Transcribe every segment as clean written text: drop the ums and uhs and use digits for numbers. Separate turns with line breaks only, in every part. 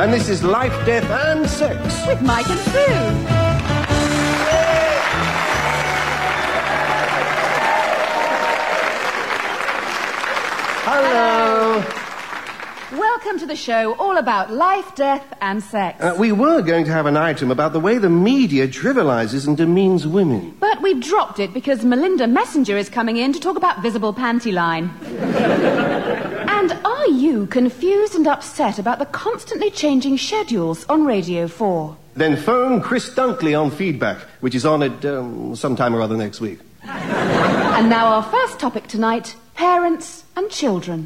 And this is Life, Death and Sex.
With Mike and Sue.
Hello.
Welcome to the show all about life, death and sex.
We were going to have an item about the way the media trivializes and demeans women.
But we've dropped it because Melinda Messenger is coming in to talk about Visible Panty Line. And are you confused and upset about the constantly changing schedules on Radio 4?
Then phone Chris Dunkley on Feedback, which is on at sometime or other next week.
And now our first topic tonight, parents and children.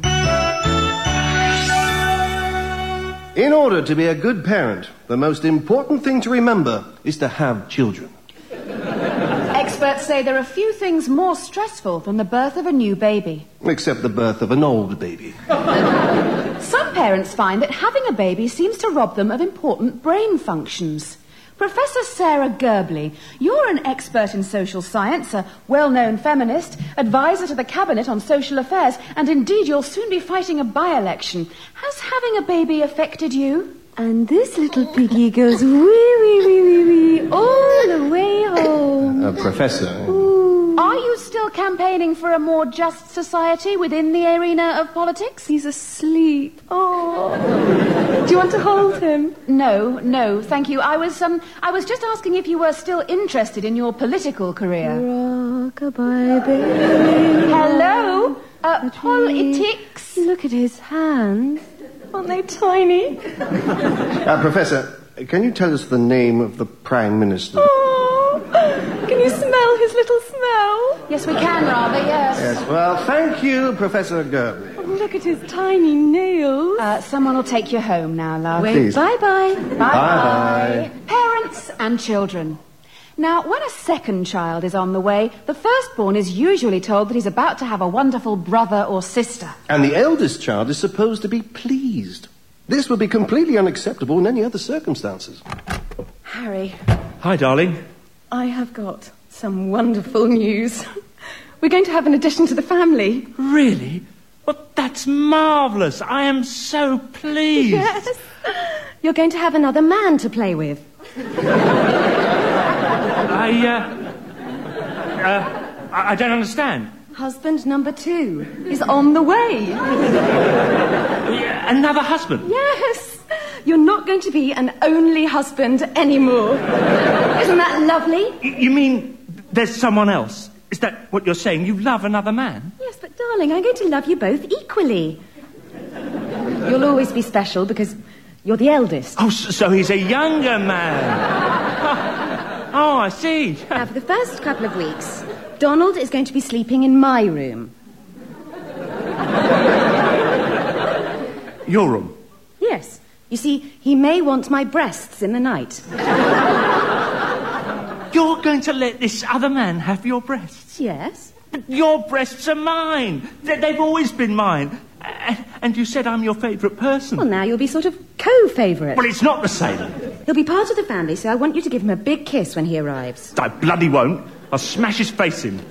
In order to be a good parent, the most important thing to remember is to have children.
Experts say there are few things more stressful than the birth of a new baby.
Except the birth of an old baby.
Some parents find that having a baby seems to rob them of important brain functions. Professor Sarah Gerbley, you're an expert in social science, a well-known feminist, advisor to the Cabinet on social affairs, and indeed you'll soon be fighting a by-election. Has having a baby affected you?
And this little piggy goes wee, wee, wee, wee, wee, all the way home.
Professor...
Are you still campaigning for a more just society within the arena of politics?
He's asleep. Oh. Do you want to hold him?
No, thank you. I was just asking if you were still interested in your political career.
Rock-a-bye, baby.
Hello? Politics?
Look at his hands. Aren't they tiny?
Professor, can you tell us the name of the Prime Minister?
Oh, can you smell his little smell?
Yes, we can, rather, yes.
Yes, well, thank you, Professor Gerbley.
Oh, look at his tiny nails.
Someone will take you home now, love.
Wait,
Please.
bye-bye.
Bye-bye.
Parents and children. Now, when a second child is on the way, the firstborn is usually told that he's about to have a wonderful brother or sister.
And the eldest child is supposed to be pleased. This would be completely unacceptable in any other circumstances.
Harry.
Hi, darling.
I have got some wonderful news. We're going to have an addition to the family.
Really? Well, that's marvellous. I am so pleased.
Yes. You're going to have another man to play with.
I don't understand.
Husband number 2 is on the way.
Another husband?
Yes. You're not going to be an only husband anymore. Isn't that lovely?
You mean there's someone else? Is that what you're saying? You love another man?
Yes, but darling, I'm going to love you both equally. You'll always be special because you're the eldest.
Oh, so he's a younger man. Oh, I see.
Now, for the first couple of weeks, Donald is going to be sleeping in my room.
Your room?
Yes. You see, he may want my breasts in the night.
You're going to let this other man have your breasts?
Yes.
But your breasts are mine. They've always been mine. And you said I'm your favourite person.
Well, now you'll be sort of co-favourite.
Well, it's not the same.
He'll be part of the family, so I want you to give him a big kiss when he arrives.
I bloody won't. I'll smash his face in.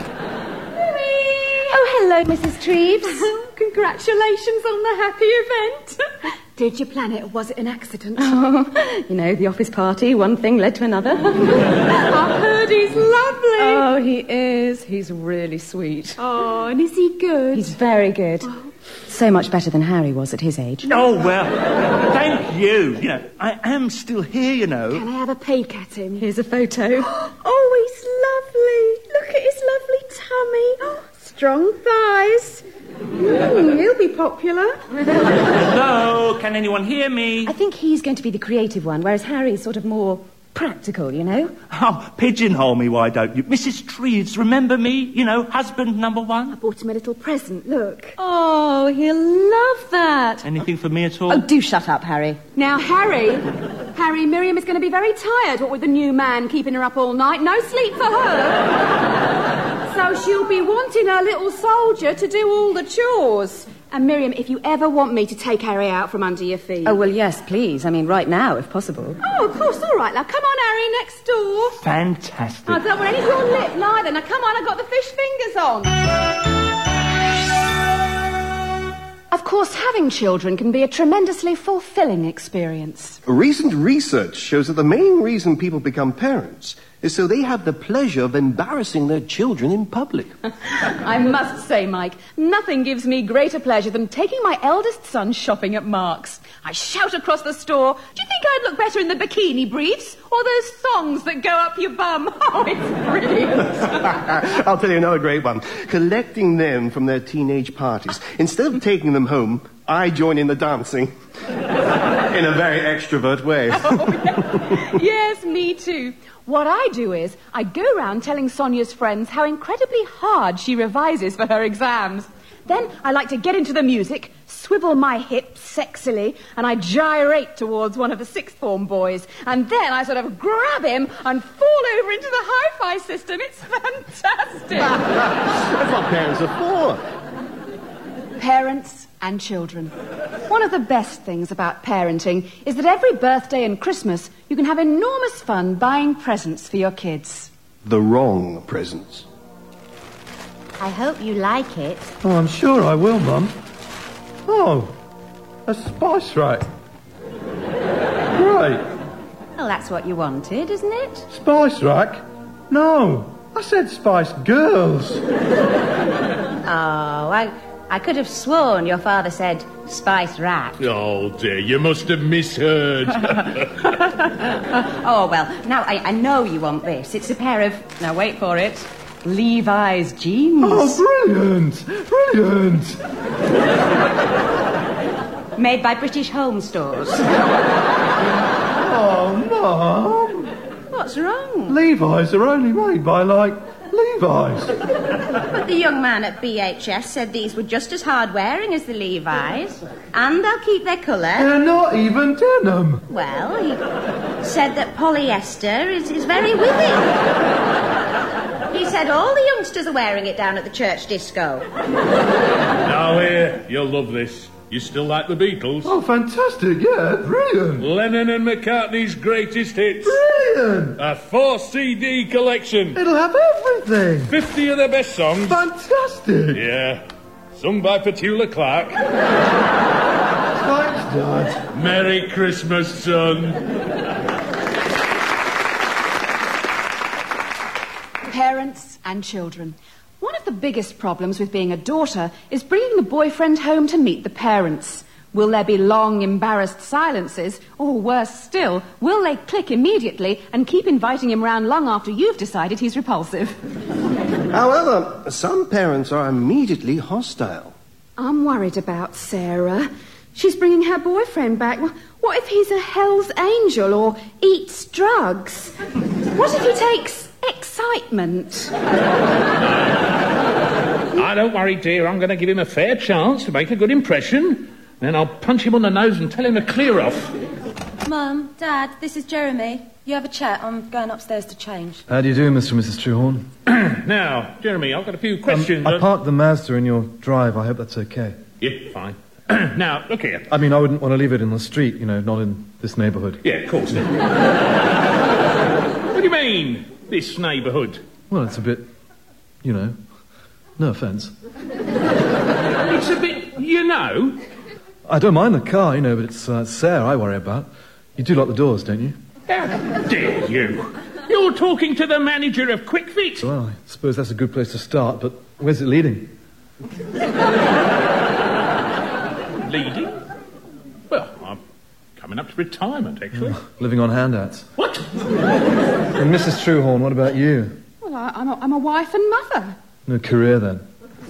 Oh, hello, Mrs. Treves.
Congratulations on the happy event. Did you plan it, or was it an accident?
Oh, you know, the office party, one thing led to another.
I've heard he's lovely.
Oh, he is. He's really sweet.
Oh, and is he good?
He's very good. So much better than Harry was at his age.
Oh, well, thank you. You know, I am still here, you know.
Can I have a peek at him?
Here's a photo.
Oh, he's lovely. Look at his lovely tummy. Oh, strong thighs. He'll be popular.
Hello, can anyone hear me?
I think he's going to be the creative one, whereas Harry's sort of more practical, you know?
Oh, pigeonhole me, why don't you? Mrs. Treves, remember me? You know, husband number 1?
I bought him a little present, look.
Oh, he'll love that.
Anything for me at all?
Oh, do shut up, Harry.
Now, Harry, Miriam is going to be very tired, what with the new man keeping her up all night. No sleep for her. So she'll be wanting her little soldier to do all the chores. And Miriam, if you ever want me to take Harry out from under your feet...
Oh, well, yes, please. I mean, right now, if possible.
Oh, of course, all right. Now, come on, Harry, next door.
Fantastic.
I don't want any of your lip, neither. Now, come on, I've got the fish fingers on. A Of course, having children can be a tremendously fulfilling experience.
Recent research shows that the main reason people become parents is so they have the pleasure of embarrassing their children in public.
I must say, Mike, nothing gives me greater pleasure than taking my eldest son shopping at Marks. I shout across the store, "Do you think I'd look better in the bikini briefs or those thongs that go up your bum?" Oh, it's brilliant.
I'll tell you another great one. Collecting them from their teenage parties. Instead of taking them home, I join in the dancing. In a very extrovert way.
Oh, yeah. Yes, me too. What I do is, I go round telling Sonia's friends how incredibly hard she revises for her exams. Then I like to get into the music, swivel my hips sexily, and I gyrate towards one of the sixth form boys. And then I sort of grab him and fall over into the hi-fi system. It's fantastic.
That's what parents are for.
Parents and children. One of the best things about parenting is that every birthday and Christmas you can have enormous fun buying presents for your kids.
The wrong presents.
I hope you like it.
Oh, I'm sure I will, Mum. Oh, a spice rack. Great.
Well, that's what you wanted, isn't it?
Spice rack? No, I said Spice Girls.
Oh, I could have sworn your father said spice rack.
Oh, dear, you must have misheard.
Oh, well, now I know you want this. It's a pair of, now wait for it, Levi's jeans.
Oh, brilliant! Brilliant!
Made by British Home Stores.
Oh, Mum!
What's wrong?
Levi's are only made by, Levi's.
But the young man at BHS said these were just as hard-wearing as the Levi's, and they'll keep their colour.
They're not even denim.
Well, he said that polyester is very willing. He said all the youngsters are wearing it down at the church disco.
Now, here, you'll love this. You still like the Beatles?
Oh, fantastic, yeah, brilliant.
Lennon and McCartney's greatest hits.
Brilliant.
A 4 CD collection.
It'll have everything.
50 of their best songs.
Fantastic.
Yeah. Sung by Petula Clark.
Thanks, Dad.
Merry Christmas, son.
Parents and children. One of the biggest problems with being a daughter is bringing the boyfriend home to meet the parents. Will there be long, embarrassed silences? Or worse still, will they click immediately and keep inviting him round long after you've decided he's repulsive?
However, some parents are immediately hostile.
I'm worried about Sarah. She's bringing her boyfriend back. What if he's a Hell's Angel or eats drugs? What if he takes excitement?
Don't worry, dear. I'm going to give him a fair chance to make a good impression. Then I'll punch him on the nose and tell him to clear off.
Mum, Dad, this is Jeremy. You have a chat. I'm going upstairs to change.
How do you do, Mr. and Mrs. Truehorn?
Now, Jeremy, I've got a few questions.
I parked the Mazda in your drive. I hope that's okay.
Yeah, fine. Now, look here.
I mean, I wouldn't want to leave it in the street, not in this neighbourhood.
Yeah, of course not. What do you mean, this neighbourhood?
Well, it's a bit, no offence.
It's a bit,
I don't mind the car, but it's Sarah I worry about. You do lock the doors, don't you?
How dare you? You're talking to the manager of Quick Fit.
Well, I suppose that's a good place to start, but where's it leading?
Leading? Well, I'm coming up to retirement, actually.
Living on handouts.
What?
And Mrs. Truehorn, what about you?
Well, I'm a wife and mother.
No career, then?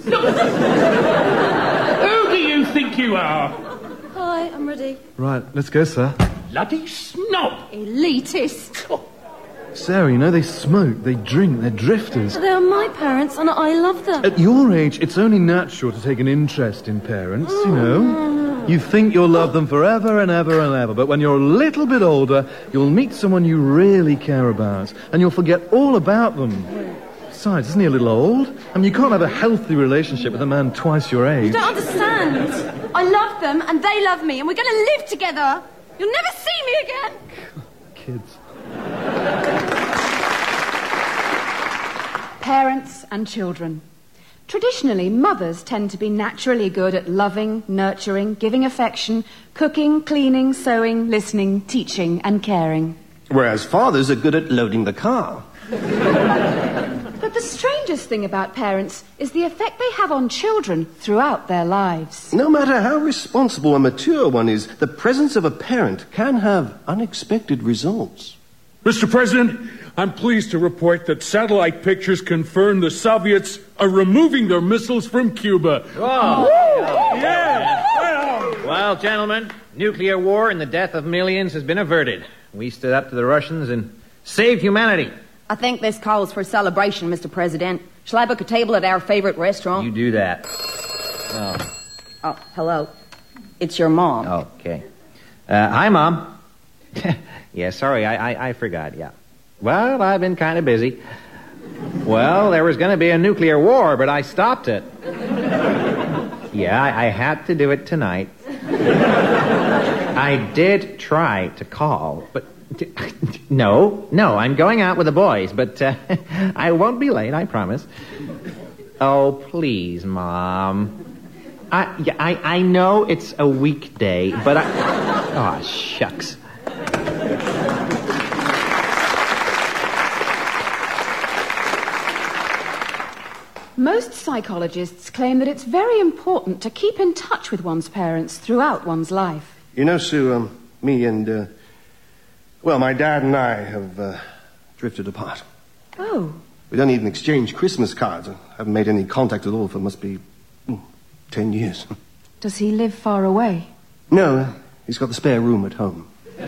Who do you think you are?
Hi, I'm ready.
Right, let's go, sir.
Bloody snob.
Elitist.
Sarah, they smoke, they drink, they're drifters.
They are my parents, and I love them.
At your age, it's only natural to take an interest in parents, You think you'll love them forever and ever and ever, but when you're a little bit older, you'll meet someone you really care about, and you'll forget all about them. Besides, isn't he a little old? I mean, you can't have a healthy relationship with a man twice your age.
You don't understand. I love them, and they love me, and we're going to live together. You'll never see me again.
Kids.
Parents and children. Traditionally, mothers tend to be naturally good at loving, nurturing, giving affection, cooking, cleaning, sewing, listening, teaching, and caring.
Whereas fathers are good at loading the car.
But the strangest thing about parents is the effect they have on children throughout their lives.
No matter how responsible and mature one is, the presence of a parent can have unexpected results.
Mr. President, I'm pleased to report that satellite pictures confirm the Soviets are removing their missiles from Cuba.
Oh.
Yeah!
Well, gentlemen, nuclear war and the death of millions has been averted. We stood up to the Russians and saved humanity.
I think this calls for celebration, Mr. President. Shall I book a table at our favorite restaurant?
You do that.
Oh, hello. It's your mom.
Okay. Hi, Mom. Yeah, sorry, I forgot, yeah. Well, I've been kind of busy. Well, there was going to be a nuclear war, but I stopped it. Yeah, I had to do it tonight. I did try to call, but... No, I'm going out with the boys, but I won't be late, I promise. Oh, please, Mom. I know it's a weekday, but Oh, shucks.
Most psychologists claim that it's very important to keep in touch with one's parents throughout one's life.
You know, Sue, me and, my dad and I have drifted apart.
Oh.
We don't even exchange Christmas cards. I haven't made any contact at all for must be 10 years.
Does he live far away?
No, he's got the spare room at home.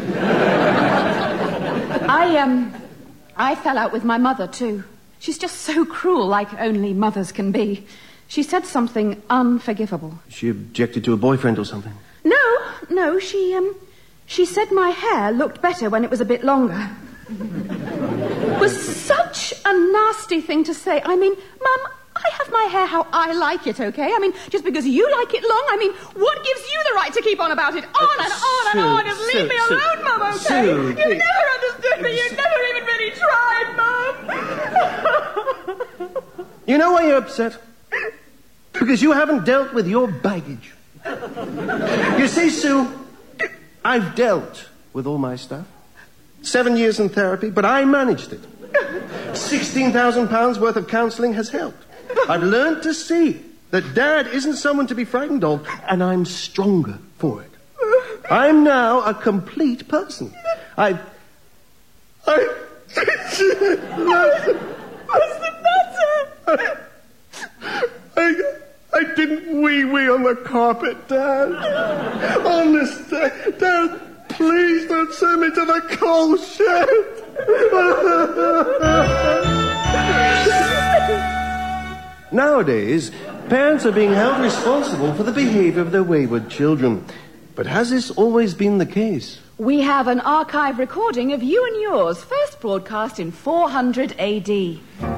I fell out with my mother, too. She's just so cruel, like only mothers can be. She said something unforgivable.
She objected to a boyfriend or something?
No, she said my hair looked better when it was a bit longer. It was such a nasty thing to say. I mean, Mum, I have my hair how I like it, okay? I mean, just because you like it long, what gives you the right to keep on about it? On and on and on. Just leave me alone, Mum, okay? You never understood me. You never even really tried, Mum.
You know why you're upset? Because you haven't dealt with your baggage. You see, Sue, I've dealt with all my stuff. 7 years in therapy, but I managed it. £16,000 worth of counselling has helped. I've learned to see that Dad isn't someone to be frightened of, and I'm stronger for it. I'm now a complete person. What's the matter? I didn't wee on the carpet, Dad. Honest, Dad, please don't send me to the coal shed. Nowadays, parents are being held responsible for the behavior of their wayward children. But has this always been the case?
We have an archive recording of you and yours, first broadcast in 400 AD.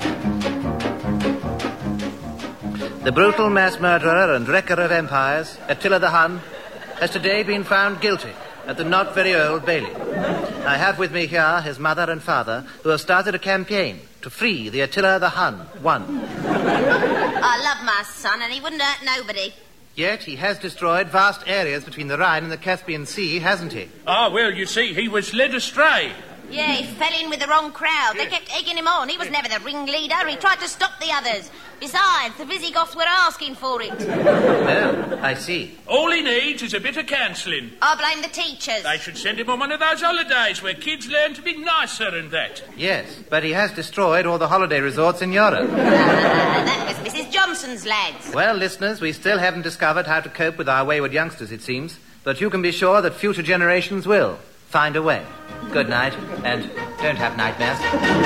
The brutal mass murderer and wrecker of empires, Attila the Hun, has today been found guilty at the not very old Bailey. I have with me here his mother and father, who have started a campaign to free the Attila the Hun one.
I love my son, and he wouldn't hurt nobody.
Yet he has destroyed vast areas between the Rhine and the Caspian Sea, hasn't he?
Ah, well, you see, he was led astray.
Yeah, he fell in with the wrong crowd. They kept egging him on. He was never the ringleader. He tried to stop the others. Besides, the Visigoths were asking for it.
Oh, I see.
All he needs is a bit of counselling.
I blame the teachers.
They should send him on one of those holidays where kids learn to be nicer and that.
Yes, but he has destroyed all the holiday resorts in Europe.
That was Mrs. Johnson's lads.
Well, listeners, we still haven't discovered how to cope with our wayward youngsters, it seems. But you can be sure that future generations will find a way. Good night, and don't have nightmares.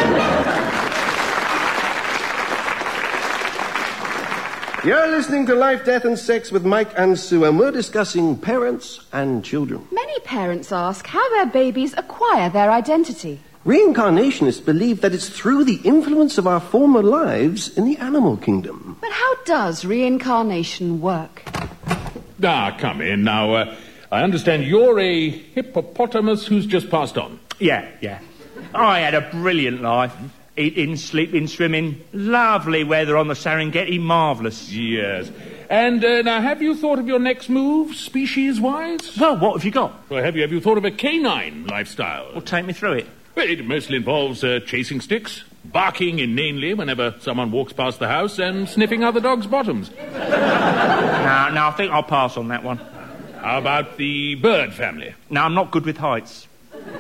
You're listening to Life, Death and Sex with Mike and Sue, and we're discussing parents and children.
Many parents ask how their babies acquire their identity.
Reincarnationists believe that it's through the influence of our former lives in the animal kingdom.
But how does reincarnation work?
Ah, come in now. I understand you're a hippopotamus who's just passed on.
Yeah. I had a brilliant life. Eating, sleeping, swimming. Lovely weather on the Serengeti. Marvellous.
Yes. And now, have you thought of your next move, species-wise?
Well, what have you got?
Well, have you thought of a canine lifestyle?
Well, take me through it.
Well, it mostly involves chasing sticks, barking inanely whenever someone walks past the house, and sniffing other dogs' bottoms.
No, I think I'll pass on that one.
How about the bird family?
No, I'm not good with heights.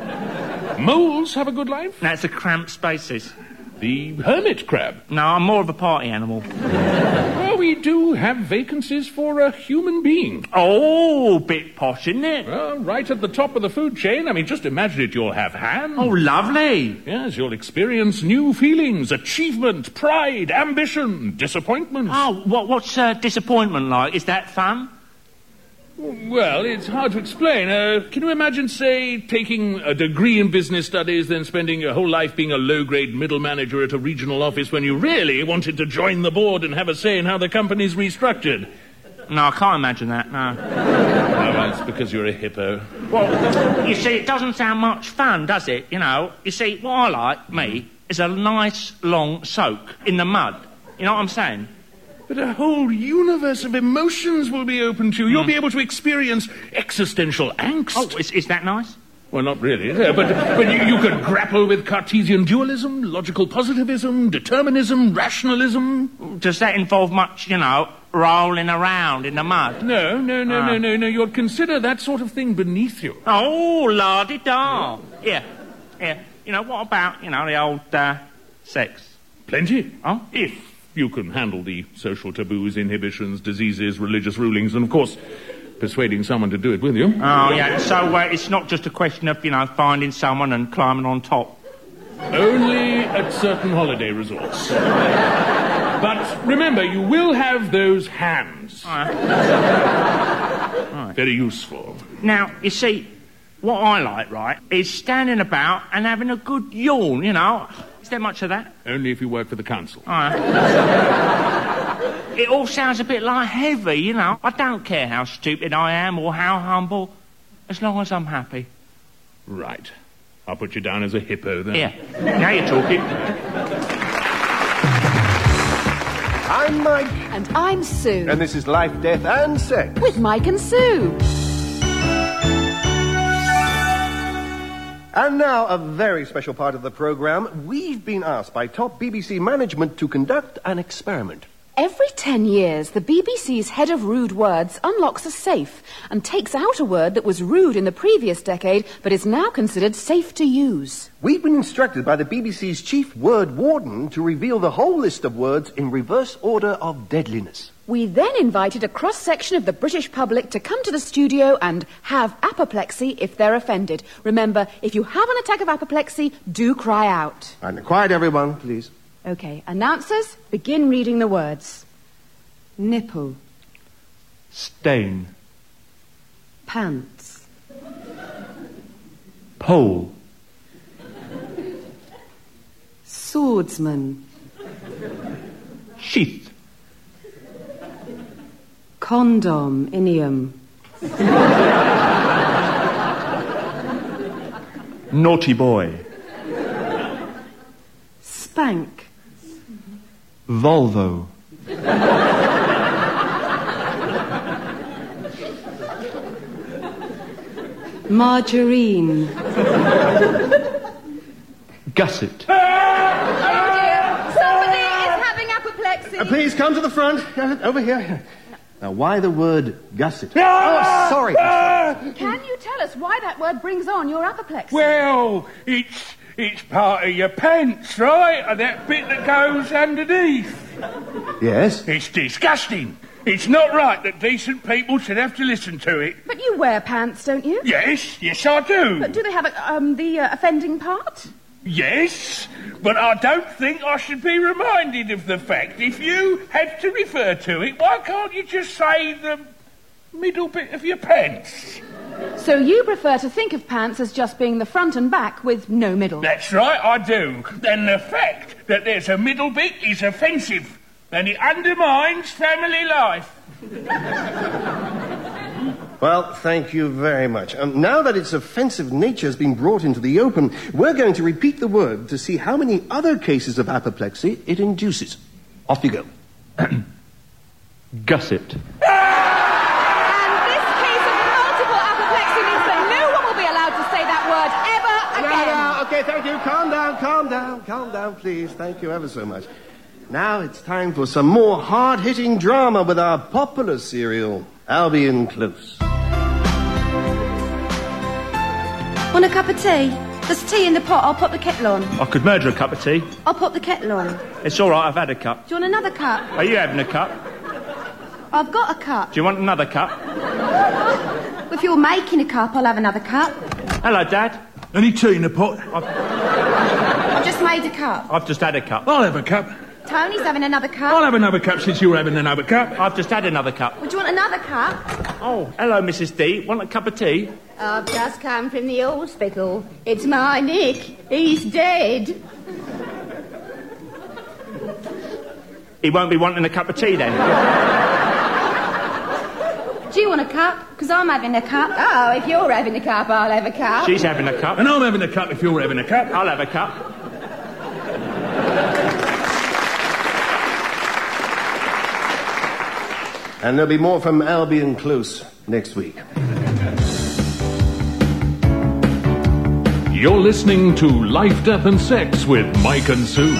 Moles have a good life?
No, it's a cramped spaces.
The hermit crab?
No, I'm more of a party animal.
Well, we do have vacancies for a human being.
Oh, bit posh, isn't it?
Well, right at the top of the food chain. I mean, just imagine it. You'll have ham.
Oh, lovely.
Yes, you'll experience new feelings, achievement, pride, ambition, disappointment.
Oh, what's disappointment like? Is that fun?
Well, it's hard to explain. Can you imagine, say, taking a degree in business studies, then spending your whole life being a low-grade middle manager at a regional office when you really wanted to join the board and have a say in how the company's restructured?
No, I can't imagine that, no.
No, that's because you're a hippo.
Well, you see, it doesn't sound much fun, does it? You know, you see, what I like, me, is a nice, long soak in the mud. You know what I'm saying?
But a whole universe of emotions will be open to you. You'll be able to experience existential angst.
Oh, is that nice?
Well, not really. But you could grapple with Cartesian dualism, logical positivism, determinism, rationalism.
Does that involve much, rolling around in the mud?
No. You'll consider that sort of thing beneath you.
Oh, la-di-da. Yeah. What about, the old, sex?
Plenty.
Oh?
If you can handle the social taboos, inhibitions, diseases, religious rulings, and, of course, persuading someone to do it with you.
Oh, yeah. So it's not just a question of, finding someone and climbing on top.
Only at certain holiday resorts. But remember, you will have those hands.
Right.
Very useful.
Now, you see, what I like, right, is standing about and having a good yawn, Is there much of that?
Only if you work for the council.
It all sounds a bit like heavy, I don't care how stupid I am or how humble, as long as I'm happy.
Right. I'll put you down as a hippo, then.
Yeah. Now you're talking.
I'm Mike.
And I'm Sue.
And this is Life, Death and Sex.
With Mike and Sue.
And now, a very special part of the programme. We've been asked by top BBC management to conduct an experiment.
Every 10 years, the BBC's head of rude words unlocks a safe and takes out a word that was rude in the previous decade but is now considered safe to use.
We've been instructed by the BBC's chief word warden to reveal the whole list of words in reverse order of deadliness.
We then invited a cross-section of the British public to come to the studio and have apoplexy if they're offended. Remember, if you have an attack of apoplexy, do cry out.
And quiet, everyone, please.
Okay, announcers, begin reading the words. Nipple.
Stain.
Pants.
Pole.
Swordsman.
Sheath.
Condom. Inium.
Naughty boy.
Spank.
Volvo.
Margarine.
Gusset.
Somebody is having apoplexy.
Please come to the front. Over here. Now, why the word gusset? Oh, sorry.
Can you tell us why that word brings on your apoplexy?
Well, it's part of your pants, right? And that bit that goes underneath.
Yes?
It's disgusting. It's not right that decent people should have to listen to it.
But you wear pants, don't you?
Yes, I do.
But do they have the offending part?
Yes, but I don't think I should be reminded of the fact. If you had to refer to it, why can't you just say the middle bit of your pants?
So you prefer to think of pants as just being the front and back with no middle?
That's right, I do. And the fact that there's a middle bit is offensive, and it undermines family life.
Well, thank you very much. Now that its offensive nature has been brought into the open, we're going to repeat the word to see how many other cases of apoplexy it induces. Off you go.
Gusset.
And this case of multiple apoplexy means that no one will be allowed to say that word ever again.
No, okay, thank you. Calm down, please. Thank you ever so much. Now it's time for some more hard-hitting drama with our popular serial, Albion Close.
Want a cup of tea? There's tea in the pot. I'll put the kettle on.
I could murder a cup of tea.
I'll put the kettle on.
It's all right, I've had a cup.
Do you want another cup?
Are you having a cup?
I've got a cup.
Do you want another cup?
If you're making a cup, I'll have another cup.
Hello, Dad.
Any tea in the pot?
I've just made a cup.
I've just had a cup.
I'll have a cup.
Tony's having another cup.
I'll have another cup since you're having another cup.
I've just had another cup.
Would you want another cup?
Oh, hello, Mrs. D. Want a cup of tea?
I've just come from the hospital. It's my Nick. He's dead.
He won't be wanting a cup of tea then.
Do you want a cup? Because I'm having a cup.
Oh, if you're having a cup, I'll have a cup.
She's having a cup.
And I'm having a cup if you're having a cup.
I'll have a cup.
And there'll be more from Albion Close next week.
You're listening to Life, Death and Sex with Mike and Sue.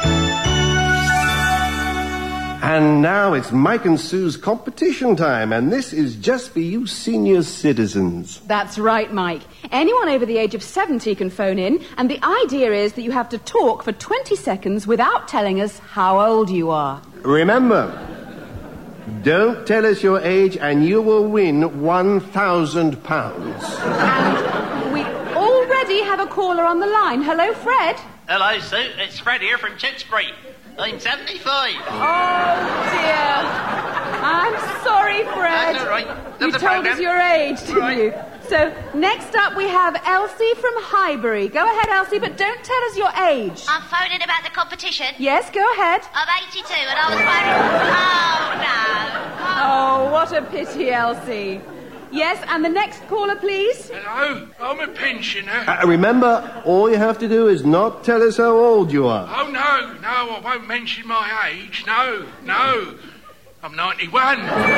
And now it's Mike and Sue's competition time, and this is just for you senior citizens.
That's right, Mike. Anyone over the age of 70 can phone in, and the idea is that you have to talk for 20 seconds without telling us how old you are.
Remember, don't tell us your age and you will win £1,000.
And we already have a caller on the line. Hello, Fred.
Hello, Sue. It's Fred here from Tewkesbury. I'm 75.
Oh, dear. I'm sorry, Fred.
That's all right.
You told us your age, didn't you? So, next up we have Elsie from Highbury. Go ahead, Elsie, but don't tell us your age.
I'm phoning about the competition.
Yes, go ahead.
I'm 82 and I was phoning...
Oh, what a pity, Elsie. Yes, and the next caller, please.
Hello, I'm a pensioner.
Remember, all you have to do is not tell us how old you are.
Oh, no, I won't mention my age. No. I'm 91.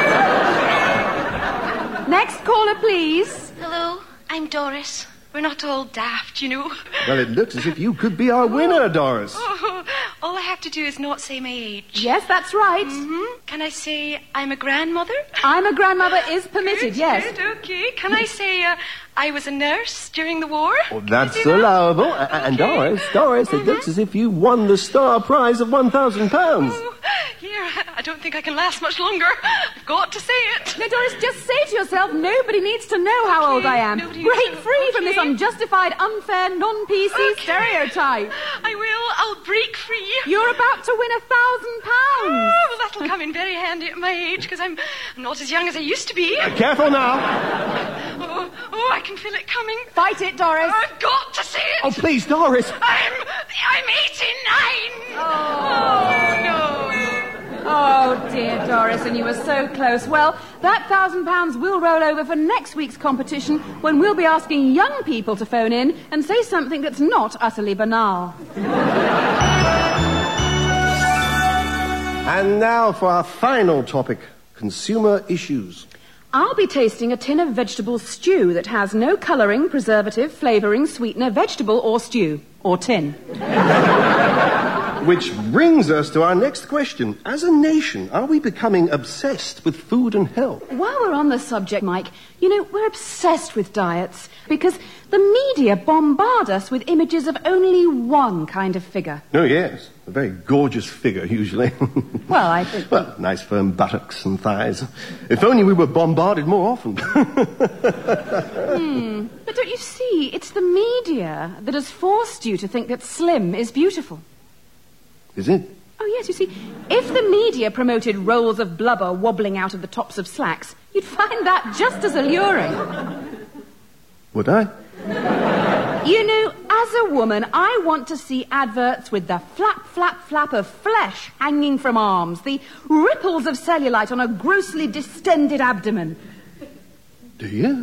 Next caller, please.
Hello, I'm Doris. We're not all daft, you know.
Well, it looks as if you could be our winner, Doris.
Oh, all I have to do is not say my age.
Yes, that's right.
Mm-hmm. Can I say I'm a grandmother?
I'm a grandmother is permitted,
Good,
yes.
Good, okay. Can I say I was a nurse during the war?
Well, that's allowable. And Doris, it looks as if you won the star prize of £1,000.
Oh, yeah, I don't think I can last much longer. I've got to say it.
No, Doris, just say to yourself, nobody needs to know how old I am. Break free from this unjustified, unfair, non-PC stereotype.
I will. I'll break free.
You're about to win £1,000.
Oh, well, that'll come in very handy at my age, because I'm not as young as I used to be.
Careful now.
Oh, I can feel it coming.
Fight it, Doris.
I've got to say it.
Oh, please, Doris.
I'm 89. Oh, no.
Oh, dear, Doris, and you were so close. Well, that £1,000 will roll over for next week's competition when we'll be asking young people to phone in and say something that's not utterly banal.
And now for our final topic, consumer issues.
I'll be tasting a tin of vegetable stew that has no colouring, preservative, flavouring, sweetener, vegetable or stew. Or tin.
Which brings us to our next question. As a nation, are we becoming obsessed with food and health?
While we're on the subject, Mike, you know, we're obsessed with diets because the media bombard us with images of only one kind of figure.
Oh, yes. A very gorgeous figure, usually.
Well, I think...
Well, nice firm buttocks and thighs. If only we were bombarded more often.
But don't you see, it's the media that has forced you to think that slim is beautiful.
Is it?
Oh, yes, you see, if the media promoted rolls of blubber wobbling out of the tops of slacks, you'd find that just as alluring.
Would I?
You know, as a woman, I want to see adverts with the flap, flap, flap of flesh hanging from arms, the ripples of cellulite on a grossly distended abdomen.
Do you?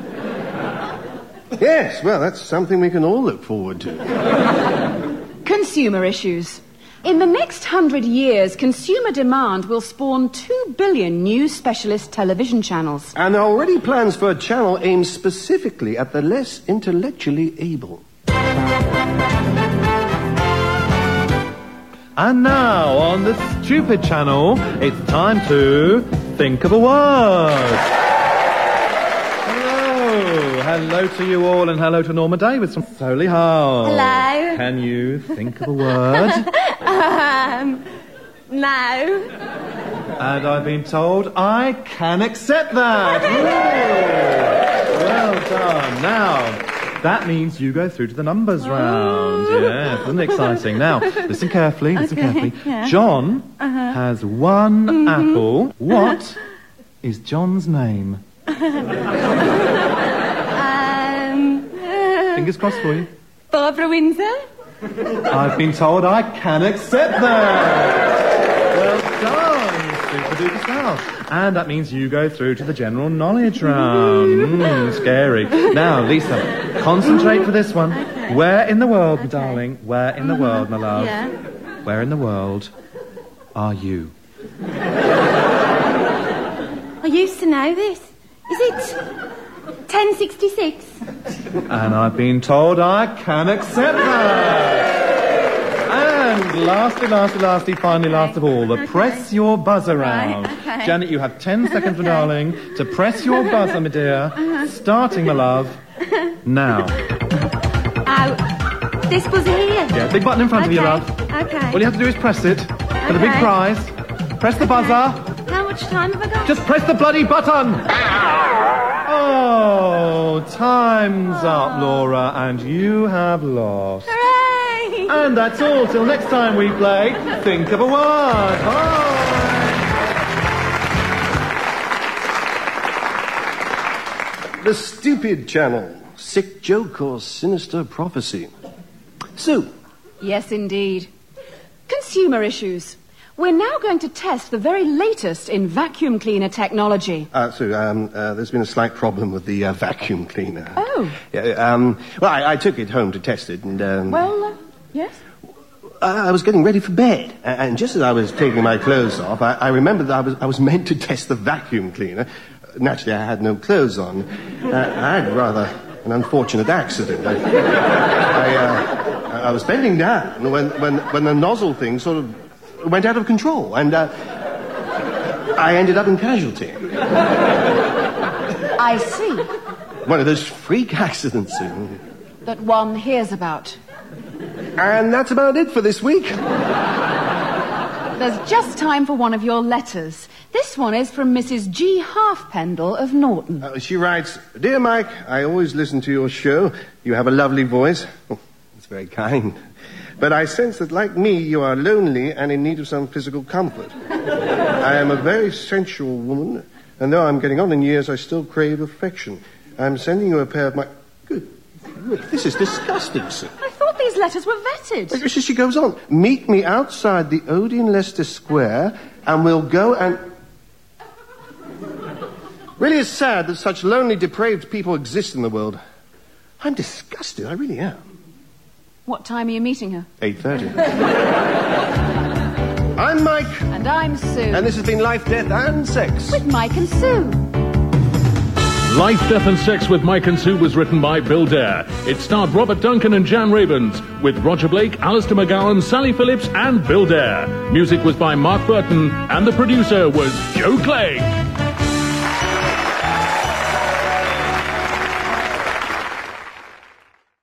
Yes, well, that's something we can all look forward to.
Consumer issues. In the next 100 years, consumer demand will spawn 2 billion new specialist television channels.
And there are already plans for a channel aimed specifically at the less intellectually able.
And now, on the Stupid Channel, it's time to think of a word. Hello to you all, and hello to Norma Davis from Solihull.
Hello.
Can you think of a word?
No.
And I've been told I can accept that. Ooh. Well done. Now, that means you go through to the numbers round. Yeah, isn't it exciting? Now, listen carefully,
Yeah.
John has one apple. What is John's name? Fingers crossed for you.
Barbara Windsor.
I've been told I can accept that. Well done, super duper well. And that means you go through to the general knowledge round. Scary. Now, Lisa, concentrate for this one. Okay. Where in the world, my darling, where in the world, my love, where in the world are you?
I used to know this. Is it 1066?
And I've been told I can accept that. And lastly, finally, last of all, the press your buzzer round.
Okay.
Janet, you have 10 seconds, my darling, to press your buzzer, my dear. Starting, my love, now.
Oh, this buzzer here?
Yeah, big button in front of you, love.
Okay.
All you have to do is press it for the big prize. Press the buzzer.
How much time have I got?
Just press the bloody button. Oh, time's up, Laura, and you have lost.
Hooray!
And that's all. Till next time we play Think of a Word. Bye!
The Stupid Channel. Sick joke or sinister prophecy. Sue.
Yes, indeed. Consumer issues. We're now going to test the very latest in vacuum cleaner technology.
Sue, there's been a slight problem with the vacuum cleaner.
Oh.
Yeah, well, I took it home to test it, and...
yes?
I was getting ready for bed, and just as I was taking my clothes off, I remembered that I was meant to test the vacuum cleaner. Naturally, I had no clothes on. I had rather an unfortunate accident. I was bending down when the nozzle thing sort of went out of control, and I ended up in casualty.
I see.
One of those freak accidents, Sue.
That one hears about.
And that's about it for this week.
There's just time for one of your letters. This one is from Mrs. G. Halfpendle of Norton.
She writes, Dear Mike, I always listen to your show. You have a lovely voice. Oh, that's very kind. But I sense that, like me, you are lonely and in need of some physical comfort. I am a very sensual woman, and though I'm getting on in years, I still crave affection. I'm sending you a pair of my... Good. This is disgusting, sir.
I thought these letters were vetted.
She goes on. Meet me outside the Odeon Leicester Square, and we'll go and... Really, it's sad that such lonely, depraved people exist in the world. I'm disgusted, I really am.
What time are you meeting her?
8:30. I'm Mike.
And I'm Sue.
And this has been Life, Death and Sex.
With Mike and Sue.
Life, Death and Sex with Mike and Sue was written by Bill Dare. It starred Robert Duncan and Jan Ravens, with Roger Blake, Alistair McGowan, Sally Phillips and Bill Dare. Music was by Mark Burton, and the producer was Joe Clegg.